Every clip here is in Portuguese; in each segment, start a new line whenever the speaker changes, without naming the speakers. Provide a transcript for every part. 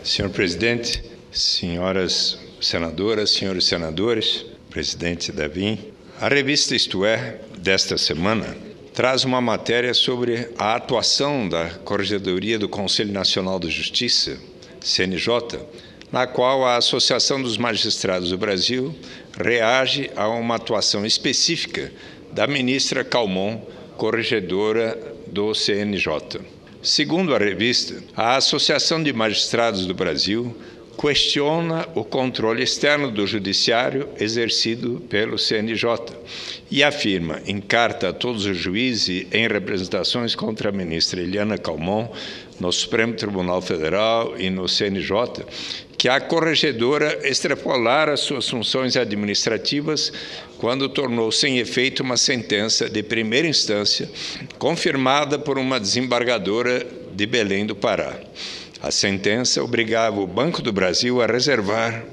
Senhor presidente, senhoras senadoras, senhores senadores, presidente Davim, a revista Isto É, desta semana, traz uma matéria sobre a atuação da Corregedoria do Conselho Nacional de Justiça, CNJ, na qual a Associação dos Magistrados do Brasil reage a uma atuação específica da ministra Calmon, corregedora do CNJ. Segundo a revista, a Associação de Magistrados do Brasil questiona o controle externo do judiciário exercido pelo CNJ e afirma, em carta a todos os juízes em representações contra a ministra Eliana Calmon, no Supremo Tribunal Federal e no CNJ, que a corregedora extrapolara suas funções administrativas quando tornou sem efeito uma sentença de primeira instância confirmada por uma desembargadora de Belém do Pará. A sentença obrigava o Banco do Brasil a reservar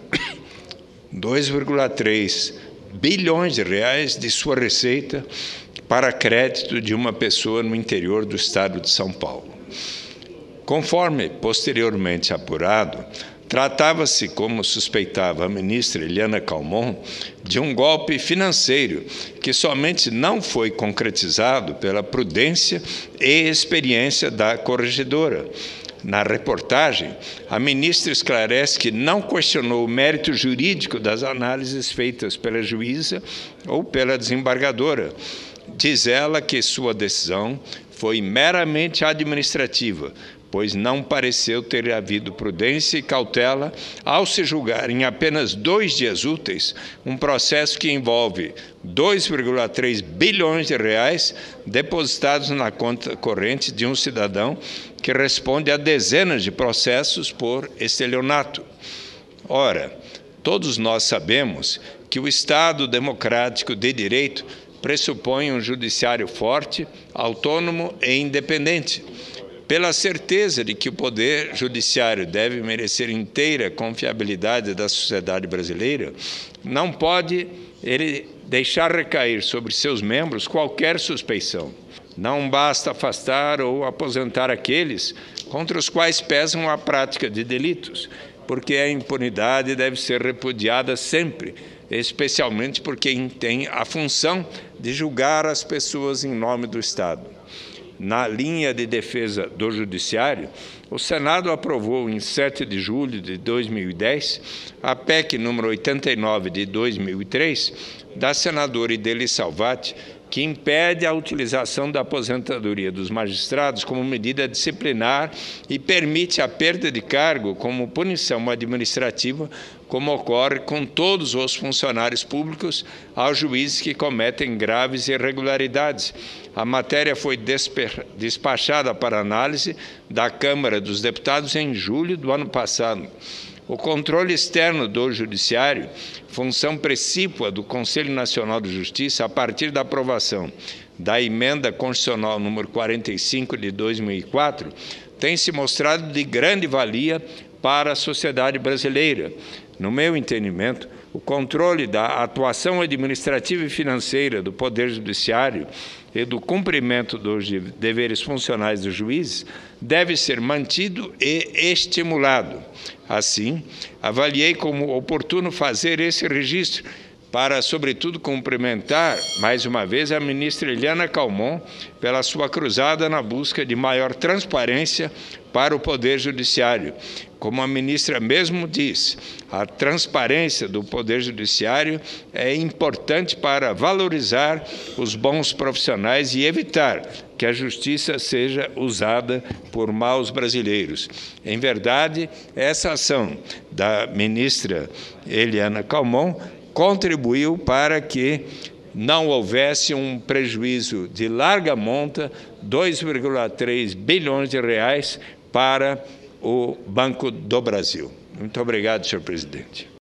2,3 bilhões de reais de sua receita para crédito de uma pessoa no interior do estado de São Paulo. Conforme posteriormente apurado, tratava-se, como suspeitava a ministra Eliana Calmon, de um golpe financeiro que somente não foi concretizado pela prudência e experiência da corregedora. Na reportagem, a ministra esclarece que não questionou o mérito jurídico das análises feitas pela juíza ou pela desembargadora. Diz ela que sua decisão foi meramente administrativa, pois não pareceu ter havido prudência e cautela ao se julgar em apenas 2 dias úteis um processo que envolve 2,3 bilhões de reais depositados na conta corrente de um cidadão que responde a dezenas de processos por estelionato. Ora, todos nós sabemos que o Estado democrático de direito pressupõe um judiciário forte, autônomo e independente. Pela certeza de que o Poder Judiciário deve merecer inteira confiabilidade da sociedade brasileira, não pode ele deixar recair sobre seus membros qualquer suspeição. Não basta afastar ou aposentar aqueles contra os quais pesam a prática de delitos, porque a impunidade deve ser repudiada sempre, especialmente por quem tem a função de julgar as pessoas em nome do Estado. Na linha de defesa do Judiciário, o Senado aprovou, em 7 de julho de 2010, a PEC número 89 de 2003, da senadora Idely Salvati, que impede a utilização da aposentadoria dos magistrados como medida disciplinar e permite a perda de cargo como punição administrativa, como ocorre com todos os funcionários públicos, aos juízes que cometem graves irregularidades. A matéria foi despachada para análise da Câmara dos Deputados em julho do ano passado. O controle externo do Judiciário, função precípua do Conselho Nacional de Justiça, a partir da aprovação da Emenda Constitucional número 45 de 2004, tem se mostrado de grande valia para a sociedade brasileira. No meu entendimento, o controle da atuação administrativa e financeira do Poder Judiciário e do cumprimento dos deveres funcionais dos juízes deve ser mantido e estimulado. Assim, avaliei como oportuno fazer esse registro para, sobretudo, cumprimentar, mais uma vez, a ministra Eliana Calmon pela sua cruzada na busca de maior transparência para o Poder Judiciário. Como a ministra mesmo diz, a transparência do Poder Judiciário é importante para valorizar os bons profissionais e evitar que a justiça seja usada por maus brasileiros. Em verdade, essa ação da ministra Eliana Calmon contribuiu para que não houvesse um prejuízo de larga monta, 2,3 bilhões de reais para o Banco do Brasil. Muito obrigado, senhor presidente.